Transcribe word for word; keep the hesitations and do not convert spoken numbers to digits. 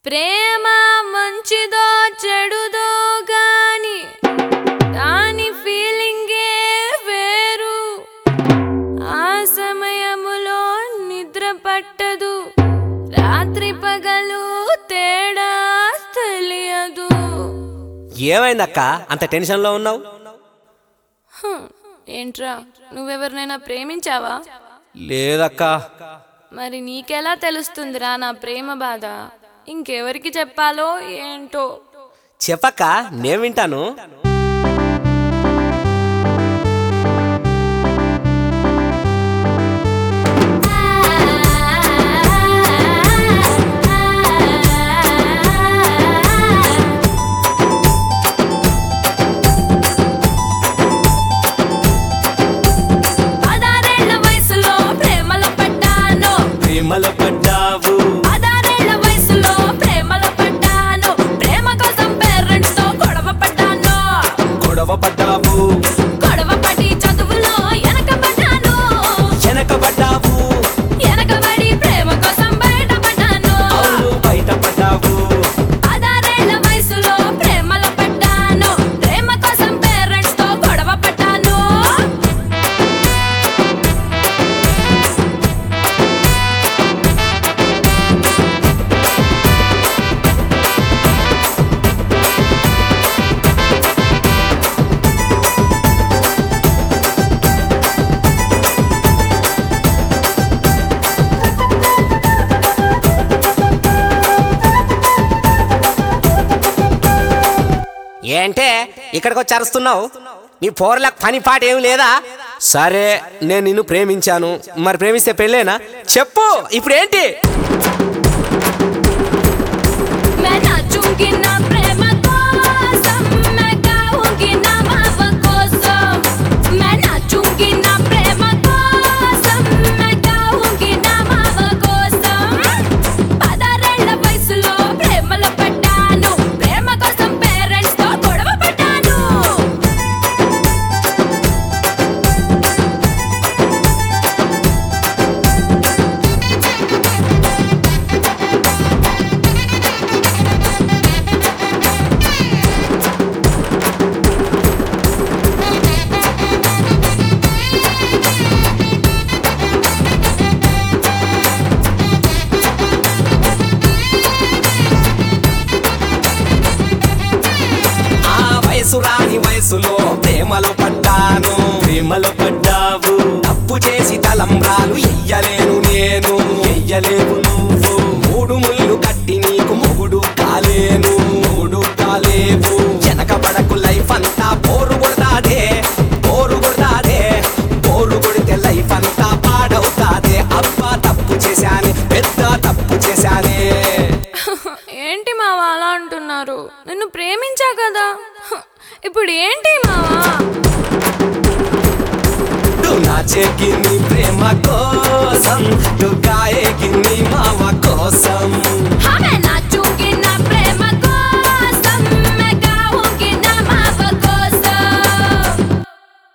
ప్రేమ మంచిదో చెడుదో గాని దాని ఫీలింగే వేరు. ఆ సమయములో నిద్ర పట్టదు, రాత్రి పగలు తేడా తెలియదు. ఏమైందక్క అంత టెన్షన్ లో ఉన్నావు? ఏంట్రా, నువ్వెవరినైనా ప్రేమించావా? లేదక్క. మరి నీకెలా తెలుస్తుందిరా నా ప్రేమ బాధ? ఇంకెవరికి చెప్పాలో ఏంటో. చెప్పక్క, నేను వింటాను. పదారేళ్ల వయసులో ప్రేమలో పడ్డాను, ప్రేమలో పడ్డావు. పదారేళ్ల వయసులో ప్రేమలో పడ్డాను. ప్రేమ కోసం పేరెంట్స్ తో గొడవ పడ్డాను, గొడవ పడ్డావు. గొడవ పడి చదువులో వెనకబడ్డాను, వెనకబడ్డావు. వెనకబడి ప్రేమ కోసం బయటపడ్డాను. అవును, బయటపడ్డావు. పదారేళ్ల వయసులో ప్రేమలో పడ్డాను, ప్రేమ కోసం పేరెంట్స్ తో గొడవ పడ్డాను. ఏంటే ఇక్కడికి వచ్చి అరుస్తున్నావు? నీ పోర్లకు పని పాట ఏమి లేదా? సరే, నేను నిన్ను ప్రేమించాను, మరి ప్రేమిస్తే పెళ్ళేనా? చెప్పు, ఇప్పుడు ఏంటి? मैं नाचूंगी ना प्रेम कोसम, मैं गाऊंगी ना माव कोसम. मैं नाचूंगी ना प्रेम कोसम, मैं गाऊंगी ना माव कोसम. పదారేళ్ల వయసులో ప్రేమలో పడ్డాను, ప్రేమ కోసం పేరెంట్స్ తో గొడవ పడ్డాను. ఆ వయసు రాని వయసులో ప్రేమలో పడ్డాను, ప్రేమలో పడ్డావు. తప్పు చేసి తలంబ్రాలు ఎయ్యలేను నేను, ఎయ్యలేవు నువ్వు. మూడు ముళ్ళు కట్టి నీకు మొగుడు కాలేను, మొగుడు కాలేవు. వెనకబడకు, లైఫ్ అంతా బోరు కొడతాదే, బోరు కొడతాదే. బోరు కొడితే లైఫ్ అంతా పాడవుతాదే. అబ్బా, తప్పు చేశానే, పెద్ద తప్పు చేశానే. ఏంటి మావా అలా అంటున్నారు? నిన్ను ప్రేమించా కదా, ఇప్పుడు ఏంటి మావా? तू नाचेगी नी प्रेम कोसम, तू गाएगी